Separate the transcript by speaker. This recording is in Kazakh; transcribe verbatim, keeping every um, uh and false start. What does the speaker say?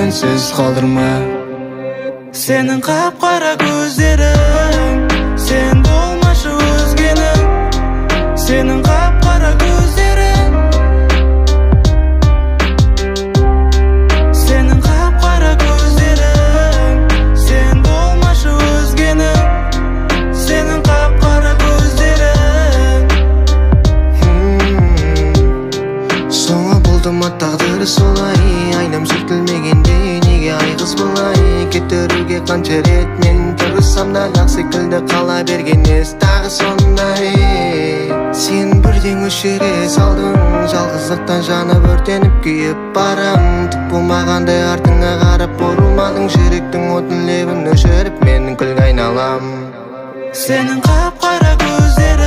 Speaker 1: үнсіз қалдырма. Сенің қап-қара көздерің, сен болмашы өзгенің. Сенің қап-қара көздерің, сенің қап-қара көздерің, сен болмашы өзгенің. Сенің қап-қара көздерің.
Speaker 2: Соңы болды ма тағдыры солай, айнам сүртілмегенде неге айғыз былай. Кетіруге қанша рет мен тырыссам да ақ секілді қала берген ес тағы сондай. Сен бірден өшіре салдың, жалғыздықтан жанып өртеніп күйіп барам. Түк болмағандай артыңа қарап бұрылмадың, жүректің отын лебін өшіріп менің күлге айналам.
Speaker 1: Сенің қап-қара көздерің,